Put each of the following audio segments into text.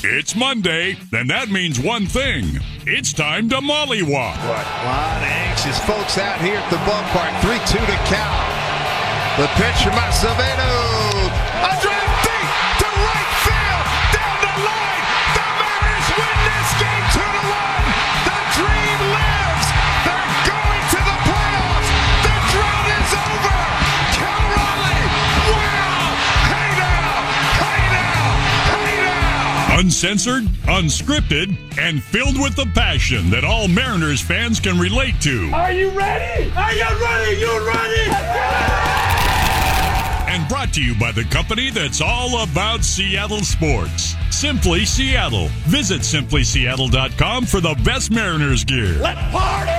It's Monday, then that means one thing. It's time to mollywop. A lot of anxious folks out here at the ballpark. 3-2 to count. The pitch from Acevedo. A drive deep to right field. Down the line. The Mariners win this game 2-1. The dream lives. They're going to the playoffs. The drought is over. Cal Raleigh. Wow. Hey now. Hey now. Hey now. Uncensored, unscripted, and filled with the passion that all Mariners fans can relate to. Are you ready? Are you ready? You ready? And brought to you by the company that's all about Seattle sports. Simply Seattle. Visit simplyseattle.com for the best Mariners gear. Let's party!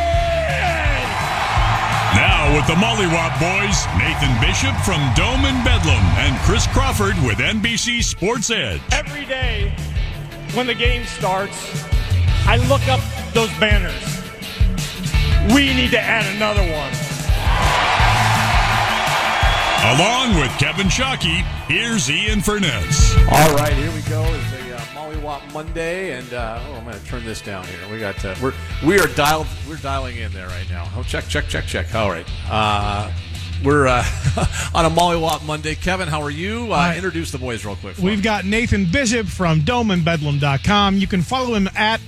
Now with the Mollywop boys, Nathan Bishop from Dome and Bedlam and Chris Crawford with NBC Sports Edge. Every day when the game starts, I look up those banners. We need to add another one. Along with Kevin Shockey, here's Ian Furness. All right, here we go. It's a Mollywop Monday, and I'm going to turn this down here. We got we're dialing in there right now. Oh, check. All right, we're on a Mollywop Monday. Kevin, how are you? Introduce the boys real quick. We've got Nathan Bishop from DomeandBedlam.com. You can follow him at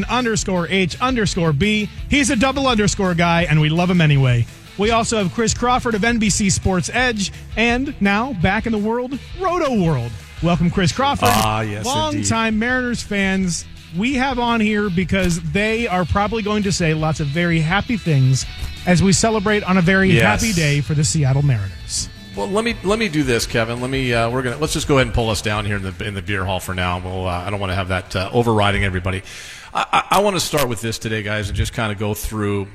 Nathan_H_B. He's a double underscore guy, and we love him anyway. We also have Chris Crawford of NBC Sports Edge, and now back in the world, Roto World. Welcome, Chris Crawford. Yes, Long-time Mariners fans we have on here because they are probably going to say lots of very happy things as we celebrate on a very happy day for the Seattle Mariners. Well, let me do this, Kevin. Let's just go ahead and pull us down here in the beer hall for now. I don't want to have that overriding everybody. I want to start with this today, guys, and just kind of go through.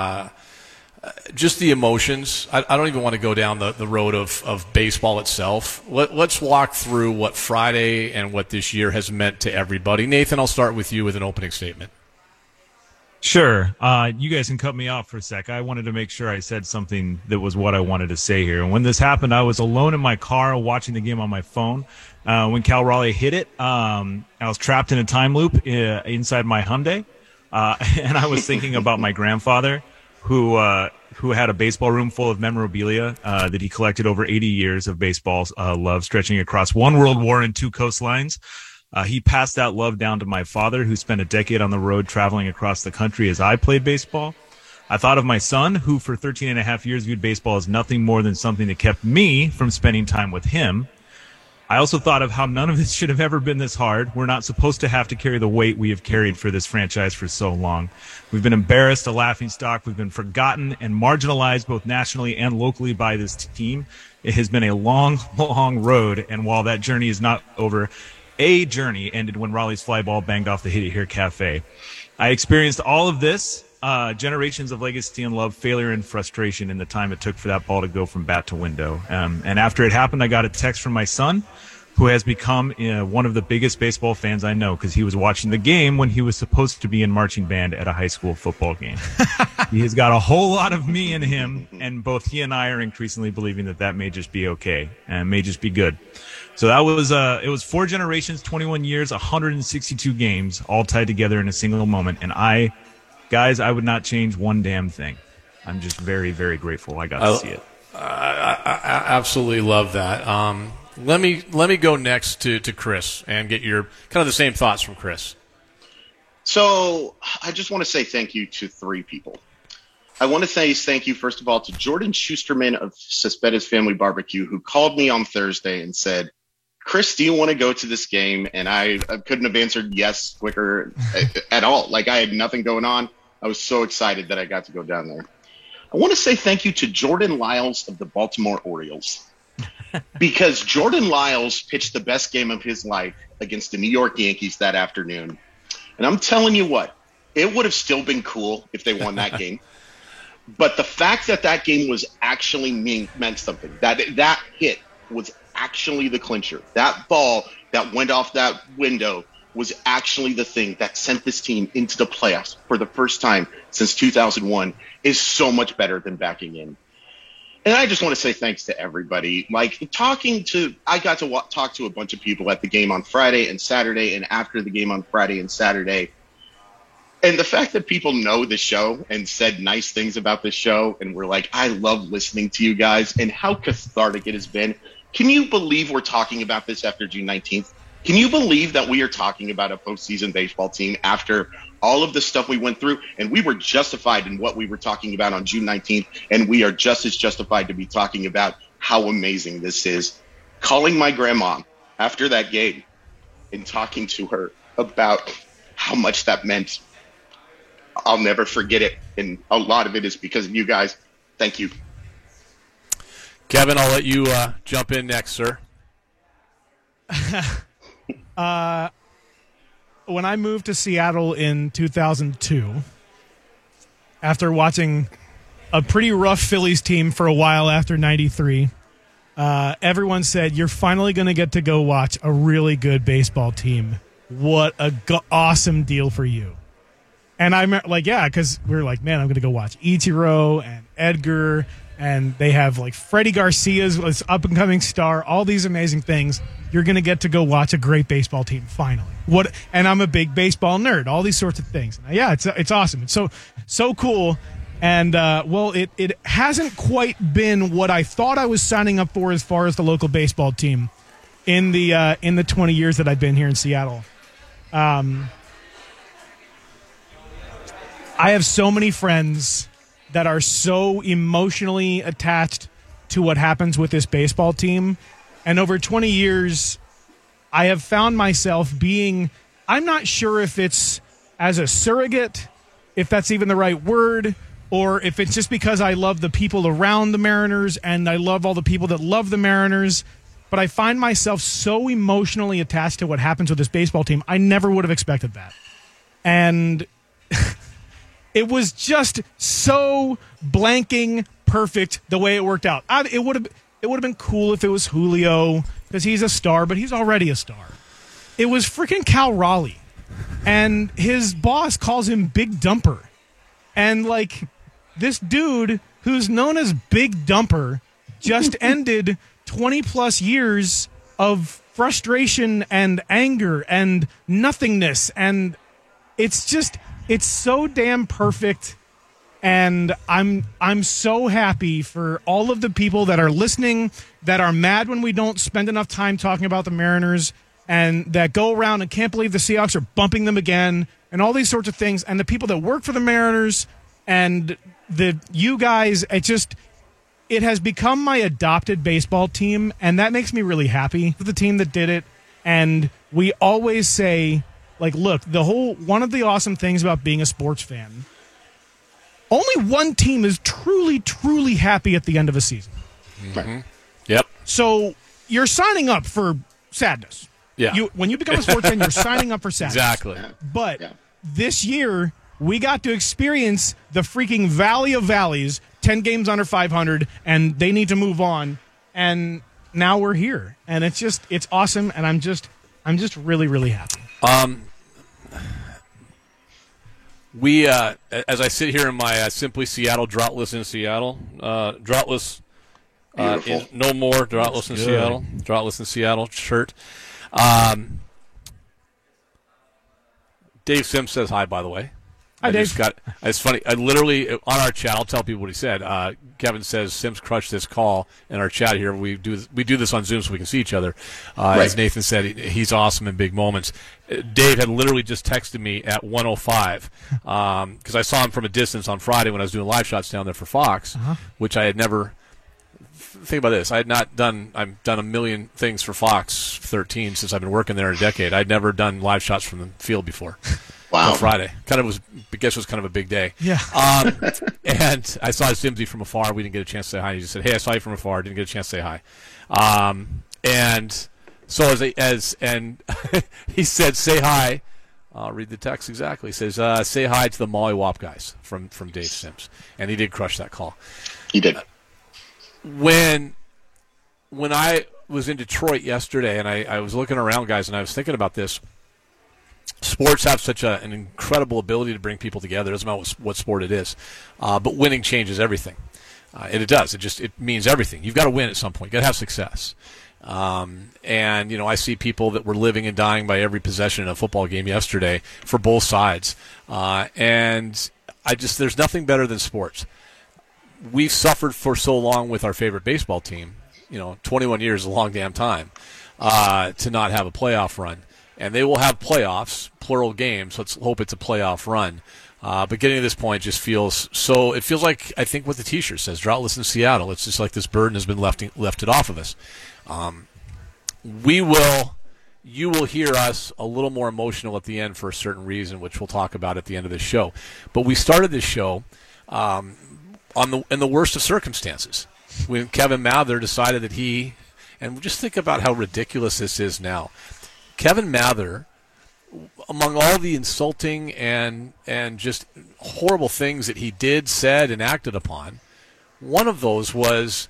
Just the emotions. I don't even want to go down the road of baseball itself. Let's walk through what Friday and what this year has meant to everybody. Nathan, I'll start with you with an opening statement. Sure. You guys can cut me off for a sec. I wanted to make sure I said something that was what I wanted to say here. And when this happened, I was alone in my car watching the game on my phone. When Cal Raleigh hit it, I was trapped in a time loop inside my Hyundai. And I was thinking about my grandfather, who had a baseball room full of memorabilia that he collected over 80 years of baseball love, stretching across one world war and two coastlines. He passed that love down to my father, who spent a decade on the road traveling across the country as I played baseball. I thought of my son, who for 13 and a half years viewed baseball as nothing more than something that kept me from spending time with him. I also thought of how none of this should have ever been this hard. We're not supposed to have to carry the weight we have carried for this franchise for so long. We've been embarrassed, a laughingstock. We've been forgotten and marginalized both nationally and locally by this team. It has been a long, long road, and while that journey is not over, a journey ended when Raleigh's fly ball banged off the Hit It Here Cafe. I experienced all of this, generations of legacy and love, failure and frustration in the time it took for that ball to go from bat to window. And after it happened, I got a text from my son, who has become one of the biggest baseball fans I know because he was watching the game when he was supposed to be in marching band at a high school football game. He has got a whole lot of me in him, and both he and I are increasingly believing that may just be okay and may just be good. So that was it was 4 generations, 21 years, 162 games, all tied together in a single moment. And I would not change one damn thing. I'm just very, very grateful I got to see it. I absolutely love that. Let me go next to Chris and get your kind of the same thoughts from Chris. So I just want to say thank you to 3 people. I want to say thank you, first of all, to Jordan Schusterman of Cespedes Family Barbecue, who called me on Thursday and said, Chris, do you want to go to this game? And I couldn't have answered yes quicker at all. Like, I had nothing going on. I was so excited that I got to go down there. I want to say thank you to Jordan Lyles of the Baltimore Orioles. Because Jordan Lyles pitched the best game of his life against the New York Yankees that afternoon. And I'm telling you what, it would have still been cool if they won that game. But the fact that game was actually meant something. That hit was actually the clincher. That ball that went off that window was actually the thing that sent this team into the playoffs for the first time since 2001 is so much better than backing in. And I just want to say thanks to everybody. I got to talk to a bunch of people at the game on Friday and Saturday and after the game on Friday and Saturday. And the fact that people know the show and said nice things about the show and were like, I love listening to you guys, and how cathartic it has been. Can you believe we're talking about this after June 19th? Can you believe that we are talking about a postseason baseball team after all of the stuff we went through? And we were justified in what we were talking about on June 19th, and we are just as justified to be talking about how amazing this is. Calling my grandma after that game and talking to her about how much that meant, I'll never forget it. And a lot of it is because of you guys. Thank you. Kevin, I'll let you jump in next, sir. When I moved to Seattle in 2002, after watching a pretty rough Phillies team for a while after 93, everyone said, you're finally going to get to go watch a really good baseball team. What a awesome deal for you. And I'm like, yeah, because we were like, man, I'm going to go watch Ichiro and Edgar, and they have like Freddie Garcia's this up-and-coming star, all these amazing things. You're going to get to go watch a great baseball team, finally. And I'm a big baseball nerd, all these sorts of things. Yeah, it's awesome. It's so cool. And, it hasn't quite been what I thought I was signing up for as far as the local baseball team in the 20 years that I've been here in Seattle. I have so many friends that are so emotionally attached to what happens with this baseball team. And over 20 years, I have found myself being, I'm not sure if it's as a surrogate, if that's even the right word, or if it's just because I love the people around the Mariners and I love all the people that love the Mariners. But I find myself so emotionally attached to what happens with this baseball team. I never would have expected that. And it was just so blanking perfect the way it worked out. It would have been cool if it was Julio because he's a star, but he's already a star. It was freaking Cal Raleigh, and his boss calls him Big Dumper. And like this dude who's known as Big Dumper just ended 20 plus years of frustration and anger and nothingness, and it's so damn perfect, and I'm so happy for all of the people that are listening, that are mad when we don't spend enough time talking about the Mariners, and that go around and can't believe the Seahawks are bumping them again, and all these sorts of things, and the people that work for the Mariners, and you guys, it has become my adopted baseball team, and that makes me really happy for the team that did it. And we always say, like, look, one of the awesome things about being a sports fan, only one team is truly, truly happy at the end of a season. Mm-hmm. Yep. So you're signing up for sadness. Yeah. When you become a sports fan, you're signing up for sadness. Exactly. But this year, we got to experience the freaking Valley of Valleys, 10 games under 500, and they need to move on. And now we're here. And it's awesome, and I'm just really, really happy. We, as I sit here in my Simply Seattle Droughtless in Seattle, Droughtless, no more Droughtless in Seattle, Droughtless in Seattle shirt. Dave Sims says hi, by the way. Hi, Dave. It's funny. I literally, on our chat, I'll tell people what he said. Kevin says Sims crushed this call in our chat here. We do this on Zoom so we can see each other. Right. As Nathan said, he's awesome in big moments. Dave had literally just texted me at 1:05 because I saw him from a distance on Friday when I was doing live shots down there for Fox, which I had never. Think about this. I've done a million things for Fox 13 since I've been working there a decade. I'd never done live shots from the field before. Wow. On Friday. I guess it was kind of a big day. Yeah. And I saw Simsy from afar. We didn't get a chance to say hi. He just said, hey, I saw you from afar. Didn't get a chance to say hi. And so and he said, say hi. I'll read the text exactly. He says, say hi to the Molly Wop guys from Dave Sims. And he did crush that call. He did. When I was in Detroit yesterday and I was looking around, guys, and I was thinking about this, sports have such an incredible ability to bring people together. It doesn't matter what sport it is. But winning changes everything. And it does. It means everything. You've got to win at some point. You've got to have success. And, I see people that were living and dying by every possession in a football game yesterday for both sides. And there's nothing better than sports. We've suffered for so long with our favorite baseball team. 21 years is a long damn time to not have a playoff run. And they will have playoffs, plural games. Let's hope it's a playoff run. But getting to this point just feels so. It feels like, I think what the T-shirt says, droughtless in Seattle. It's just like this burden has been lifted off of us. You will hear us a little more emotional at the end for a certain reason, which we'll talk about at the end of this show. But we started this show in the worst of circumstances when Kevin Mather decided that and just think about how ridiculous this is now. Kevin Mather, among all the insulting and just horrible things that he did, said, and acted upon, one of those was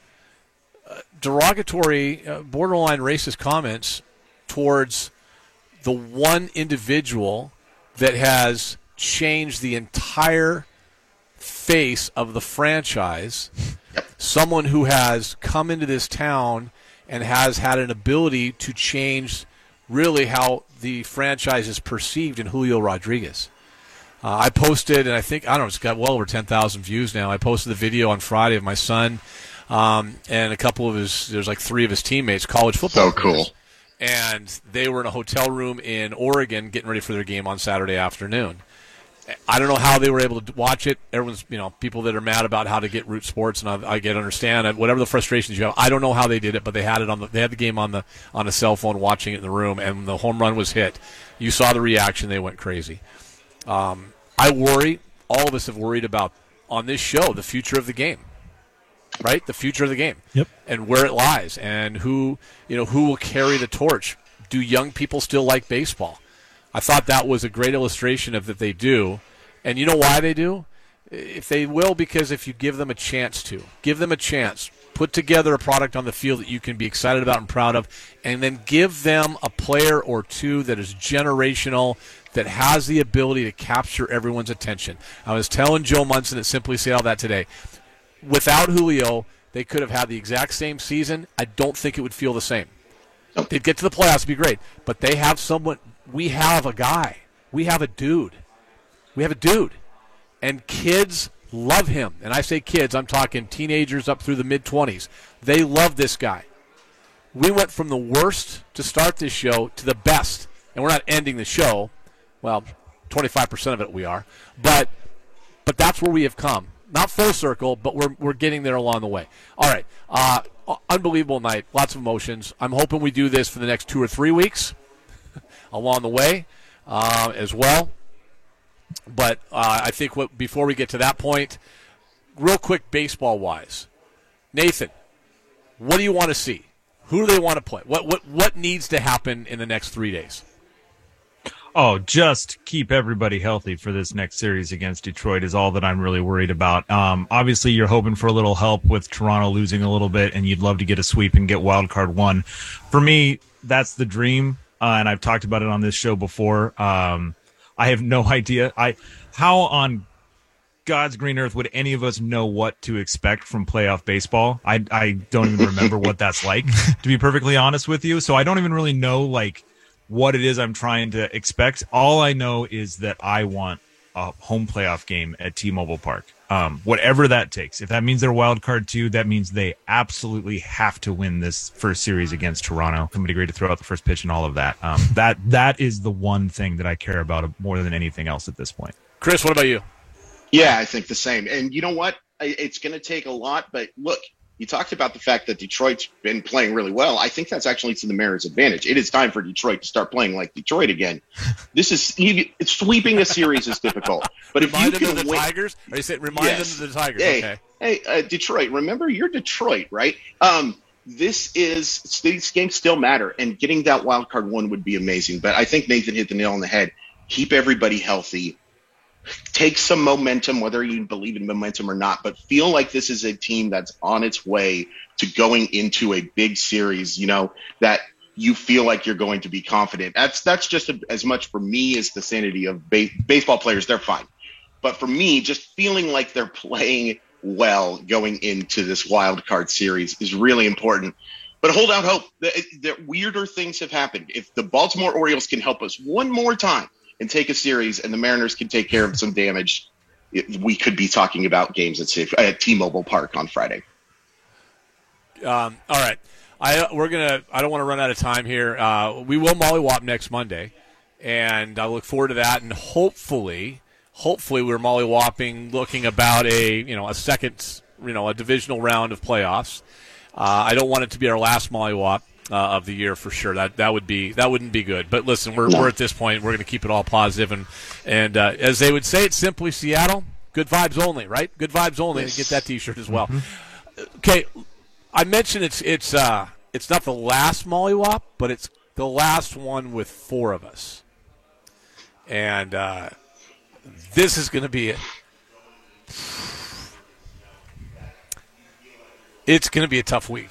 derogatory, borderline racist comments towards the one individual that has changed the entire face of the franchise, someone who has come into this town and has had an ability to change really how the franchise is perceived in Julio Rodriguez. I posted, and it's got well over 10,000 views now. I posted the video on Friday of my son and a couple of there's like 3 of his teammates, college football players. Cool. And they were in a hotel room in Oregon getting ready for their game on Saturday afternoon. I don't know how they were able to watch it. Everyone's, people that are mad about how to get Root Sports, and I understand whatever the frustrations you have. I don't know how they did it, but they had it they had the game on a cell phone, watching it in the room, and when the home run was hit, you saw the reaction. They went crazy. I worry. All of us have worried about on this show the future of the game, right? The future of the game, yep, and where it lies, and who will carry the torch. Do young people still like baseball? I thought that was a great illustration of that they do. And you know why they do? If they will, because if you give them a chance put together a product on the field that you can be excited about and proud of, and then give them a player or two that is generational, that has the ability to capture everyone's attention. I was telling Joe Munson at Simply Seattle that today. Without Julio, they could have had the exact same season. I don't think it would feel the same. They'd get to the playoffs, it'd be great. But they have someone. We have a guy. We have a dude. And kids love him. And I say kids, I'm talking teenagers up through the mid-20s. They love this guy. We went from the worst to start this show to the best. And we're not ending the show. Well, 25% of it we are. But that's where we have come. Not full circle, but we're getting there along the way. All right. Unbelievable night. Lots of emotions. I'm hoping we do this for the next 2 or 3 weeks along the way as well. But I think before we get to that point, real quick baseball-wise, Nathan, what do you want to see? Who do they want to play? What needs to happen in the next 3 days? Oh, just keep everybody healthy for this next series against Detroit is all that I'm really worried about. Obviously, you're hoping for a little help with Toronto losing a little bit, and you'd love to get a sweep and get wild card 1. For me, that's the dream, and I've talked about it on this show before. I have no idea. How on God's green earth would any of us know what to expect from playoff baseball? I don't even remember what that's like, to be perfectly honest with you. So I don't even really know, what it is I'm trying to expect. All I know is that I want a home playoff game at T-Mobile Park. Whatever that takes. If that means they're wild card 2, that means they absolutely have to win this first series against Toronto. Somebody great to throw out the first pitch and all of that. That is the one thing that I care about more than anything else at this point. Chris, what about you? Yeah, I think the same. And you know what? It's going to take a lot, but look, you talked about the fact that Detroit's been playing really well. I think that's actually to the Mariners' advantage. It is time for Detroit to start playing like Detroit again. Sweeping a series is difficult. But remind if you them can of the win, Tigers? Or you said remind them of the Tigers. Hey, okay. Hey, Detroit, remember you're Detroit, right? These games still matter, and getting that wild card 1 would be amazing. But I think Nathan hit the nail on the head. Keep everybody healthy. Take some momentum, whether you believe in momentum or not, but feel like this is a team that's on its way to going into a big series, that you feel like you're going to be confident. That's just as much for me as the sanity of baseball players. They're fine. But for me, just feeling like they're playing well going into this wild card series is really important. But hold out hope that weirder things have happened. If the Baltimore Orioles can help us one more time and take a series, and the Mariners can take care of some damage, we could be talking about games at T-Mobile Park on Friday. All right. I don't want to run out of time here. We will mollywop next Monday, and I look forward to that. And hopefully we're mollywopping, looking about a second, a divisional round of playoffs. I don't want it to be our last mollywop of the year for sure. That wouldn't be good. But listen, we're at this point. We're going to keep it all positive, and as they would say, it's simply Seattle. Good vibes only, right? Good vibes only. Yes. Get that T-shirt as well. Mm-hmm. Okay. I mentioned it's not the last mollywop, but it's the last one with four of us. And this is going to be it's going to be a tough week.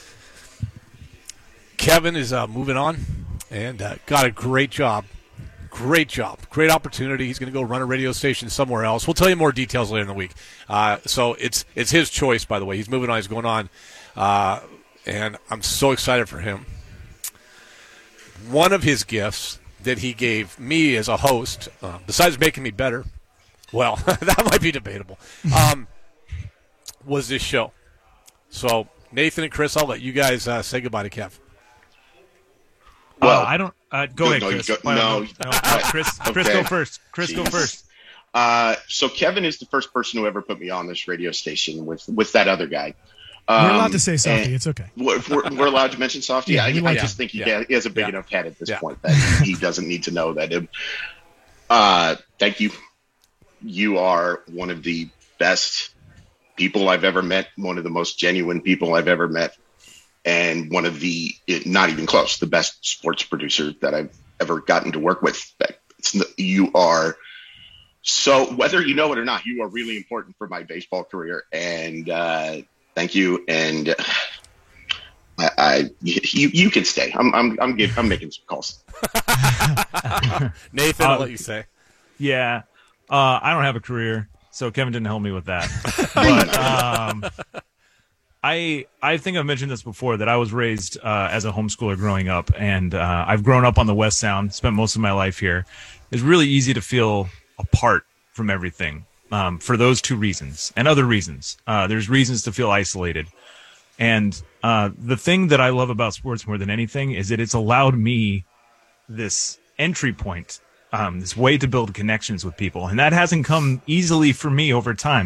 Kevin is moving on and got a great job. Great opportunity. He's going to go run a radio station somewhere else. We'll tell you more details later in the week. So it's his choice, by the way. He's moving on. He's going on. And I'm so excited for him. One of his gifts that he gave me as a host, besides making me better, well, that might be debatable, was this show. So, Nathan and Chris, I'll let you guys say goodbye to Kev. Well, I don't. Go ahead, Chris. Chris, okay. Go first. Chris, Go first. So Kevin is the first person who ever put me on this radio station with that other guy. We're allowed to say Softy. It's okay. We're alled to mention Softy. Yeah, I just think he has a big enough head at this point that he doesn't need to know that. Thank you. You are one of the best people I've ever met, one of the most genuine people I've ever met, and one of the, not even close, the best sports producer that I've ever gotten to work with. You are, so whether you know it or not, you are really important for my baseball career, and thank you. And you can stay. I'm making some calls. Nathan, I'll let you say. Yeah, I don't have a career, so Kevin didn't help me with that. But I think I've mentioned this before, that I was raised as a homeschooler growing up, and I've grown up on the West Sound, spent most of my life here. It's really easy to feel apart from everything for those two reasons and other reasons. There's reasons to feel isolated. And the thing that I love about sports more than anything is that it's allowed me this entry point, this way to build connections with people. And that hasn't come easily for me over time.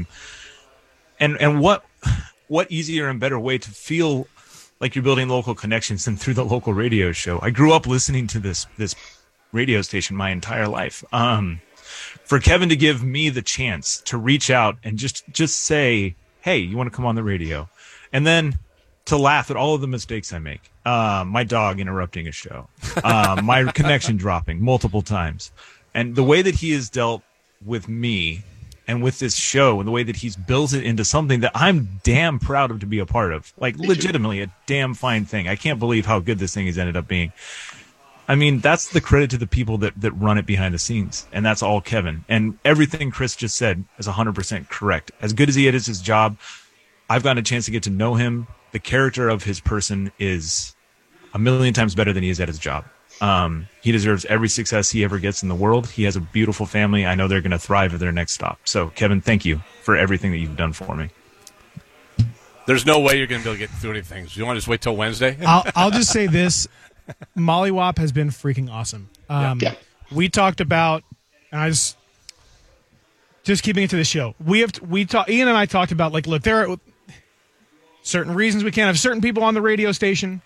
And what easier and better way to feel like you're building local connections than through the local radio show? I grew up listening to this radio station my entire life. For Kevin to give me the chance to reach out and just say, hey, you want to come on the radio? And then to laugh at all of the mistakes I make. My dog interrupting a show. My connection dropping multiple times. And the way that he has dealt with me and with this show, and the way that he's built it into something that I'm damn proud of to be a part of. Like, legitimately a damn fine thing. I can't believe how good this thing has ended up being. I mean, that's the credit to the people that run it behind the scenes, and that's all Kevin. And everything Chris just said is 100% correct. As good as he is his job, I've gotten a chance to get to know him. The character of his person is a million times better than he is at his job. He deserves every success he ever gets in the world. He has a beautiful family. I know they're going to thrive at their next stop. So, Kevin, thank you for everything that you've done for me. There's no way you're going to be able to get through anything. So you want to just wait till Wednesday? I'll just say this. Mollywop has been freaking awesome. We talked about, and I just keeping it to the show. Ian and I talked about, like, look, there are certain reasons we can't have certain people on the radio station.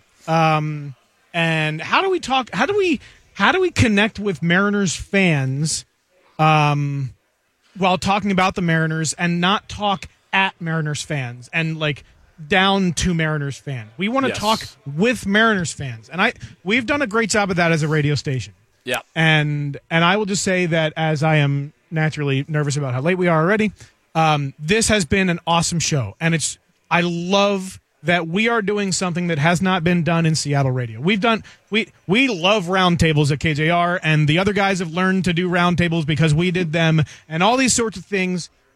And how do we talk? How do we connect with Mariners fans while talking about the Mariners and not talk at Mariners fans and like down to Mariners fan? We want to talk with Mariners fans, and we've done a great job of that as a radio station. Yeah. And I will just say that, as I am naturally nervous about how late we are already, this has been an awesome show, and I love that we are doing something that has not been done in Seattle radio. We love roundtables at KJR, and the other guys have learned to do roundtables because we did them, and all these sorts of things.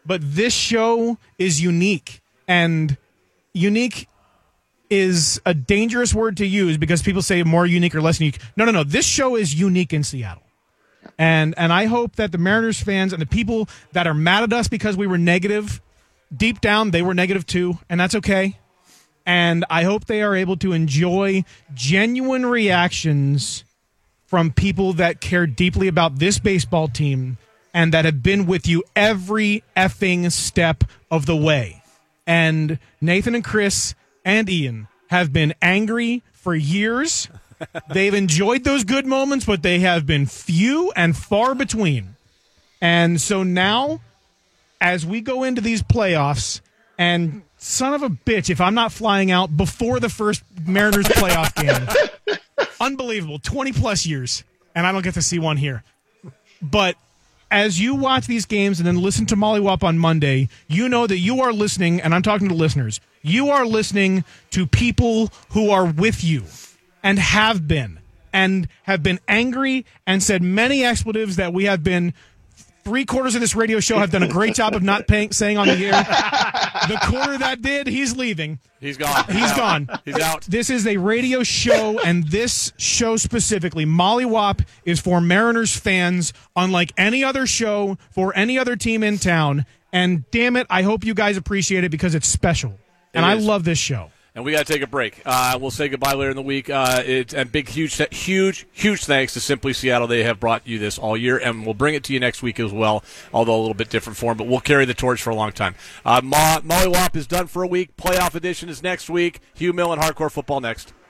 but this show is unique. And unique is a dangerous word to use because people say more unique or less unique. No. This show is unique in Seattle. And I hope that the Mariners fans and the people that are mad at us because we were negative, deep down they were negative too, and that's okay. And I hope they are able to enjoy genuine reactions from people that care deeply about this baseball team and that have been with you every effing step of the way. And Nathan and Chris and Ian have been angry for years. They've enjoyed those good moments, but they have been few and far between. And so now, as we go into these playoffs, and son of a bitch, if I'm not flying out before the first Mariners playoff game, unbelievable, 20-plus years, and I don't get to see one here. But as you watch these games and then listen to Molly Wop on Monday, you know that you are listening, and I'm talking to listeners, you are listening to people who are with you and have been angry and said many expletives that we have been three-quarters of this radio show have done a great job of not saying on the air. The quarter that did, he's leaving. He's gone. He's gone. He's out. This is a radio show, and this show specifically, Molly Wop, is for Mariners fans, unlike any other show for any other team in town. And damn it, I hope you guys appreciate it because it's special. And I love this show. And we got to take a break. We'll say goodbye later in the week. And big, huge thanks to Simply Seattle. They have brought you this all year, and we'll bring it to you next week as well, although a little bit different form. But we'll carry the torch for a long time. Molly Wop is done for a week. Playoff edition is next week. Hugh Millen, Hardcore Football next.